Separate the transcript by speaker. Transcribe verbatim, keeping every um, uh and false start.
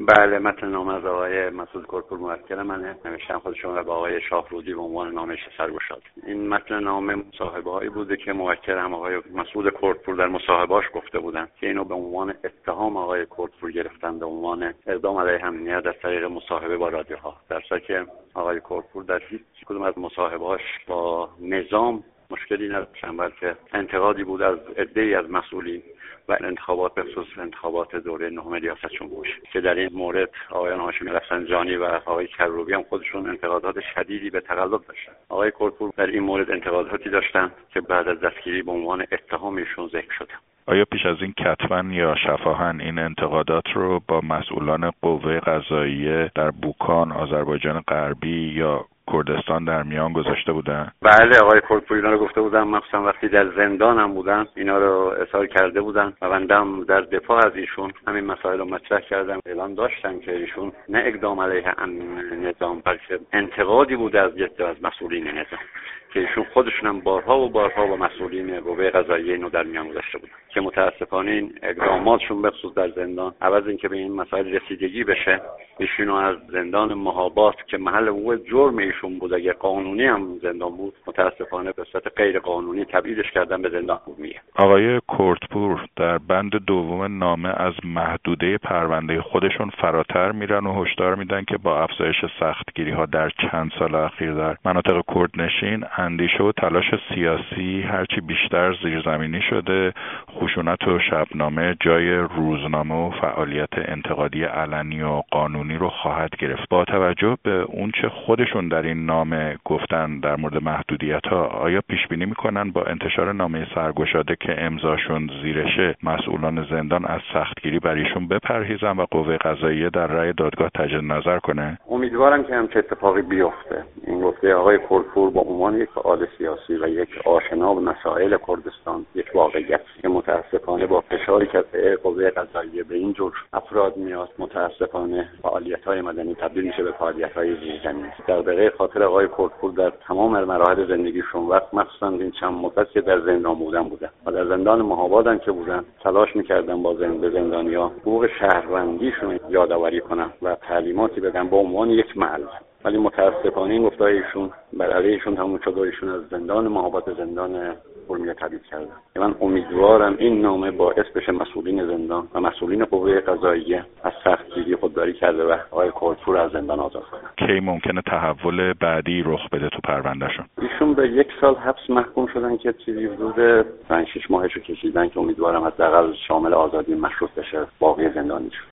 Speaker 1: بله، متن نامه از آقای مسعود کرپور موکل منه. نوشتم خودشون رو با آقای شاهرودی به عنوان نامه سرگشاد. این متن نامه مصاحبه‌هایی بوده که موکل هم آقای مسعود کرپور در مصاحبه‌اش گفته بودن که اینو به عنوان اتهام آقای کرپور گرفتن، به عنوان اقدام علیه امنیت از طریق مصاحبه با رادیوها، در حالی که آقای کرپور در هیچ کدوم از مصاحبه‌هاش با نظام مشکلی نداشتن، بلکه انتقادی بود از عده‌ای از مسئولین و انتخابات، به خصوص انتخابات دوره نهم ریاست جمهوری، که در این مورد آقایان هاشمی رفسنجانی و آقای کروبی هم خودشون انتقادات شدیدی به تقلب داشتن. آقای کرپور در این مورد انتقاداتی داشتن که بعد از دستگیری به عنوان اتهام ایشون ذکر شده.
Speaker 2: آیا پیش از این کتباً یا شفاهاً این انتقادات رو با مسئولان قوه قضاییه در بوکان، آذربایجان غربی یا کردستان در میان گذاشته بودن؟
Speaker 1: بله، آقای کرپور اینا رو گفته بودن، مخصوصا وقتی در زندان هم بودن اینا رو اظهار کرده بودن و بندم در دفاع از ایشون همین مسائل رو مطرح کردم. اعلام داشتن که ایشون نه اقدام علیه نظام، بلکه انتقادی بوده از یکی از مسئولین نظام، که ایشون خودشون هم بارها و بارها با مسئولین قوه قضاییه اینو در میان گذاشته بودن که متاسفانه این اقداماتشون به خصوص در زندان، عوض اینکه به این مسائل رسیدگی بشه، ایشونو از زندان مهابات که محل وقوع جرم ایشون بود، اگه قانونی هم زندان بود، متاسفانه به صورت غیر قانونی تبعیدش کردن به زندان عمومی.
Speaker 2: آقای کرپور در بند دوم نامه از محدوده پرونده خودشون فراتر میرن و هشدار میدن که با افزایش سختگیری‌ها در چند سال اخیر در مناطق کردنشین، اندیشه و تلاش سیاسی هرچی بیشتر زیرزمینی شده، خشونت و شبنامه جای روزنامه و فعالیت انتقادی علنی و قانونی رو خواهد گرفت. با توجه به اون چه خودشون در این نامه گفتن در مورد محدودیت‌ها، آیا پیش بینی میکنن با انتشار نامه سرگشاده که امضاشون زیرشه مسئولان زندان از سختگیری بر ایشون بپرهیزن و قوه قضاییه در رأی دادگاه تجدید نظر کنه؟
Speaker 1: امیدوارم که همچین اتفاقی بیفته. این گفته آقای کرپور با عنوان یک فعال سیاسی و یک آشنا به مسائل کردستان یک واقعیت که متاسفانه با فشاری که از قوه قضاییه به این جور افراد میاد، متاسفانه فعالیت‌های مدنی تبدیل میشه به فعالیت‌های زیرزمینی. در دقیقه خاطر آقای کرپور در تمام مراحل زندگیشون، وقت مخصوصا این چند مدت که در زندان بودن بودن و در زندان مهابادن که بودن، تلاش می‌کردن با زند به زندانیا حقوق شهروندیشون یادآوری کنن و تعلیماتی بدن به عنوان یک معلم، ولی متاسفانه این گفته‌های ایشون بر علیهشون تموم شد و ایشون از زندان مهابات زندان برمیه تبعید کردن. من امیدوارم این نامه باعث بشه مسئولین زندان و مسئولین قوه قضاییه از سختگیری خودداری کرده و آقای کرپور از زندان آزاد کنن.
Speaker 2: کی ممکنه تحول بعدی رخ بده تو پروندهشون؟
Speaker 1: ایشون به یک سال حبس محکوم شدن که چیزی حدود پنج شش ماهشو کشیدن که امیدوارم حداقل شامل آزادی مشروط بشه باقی زندانیشون.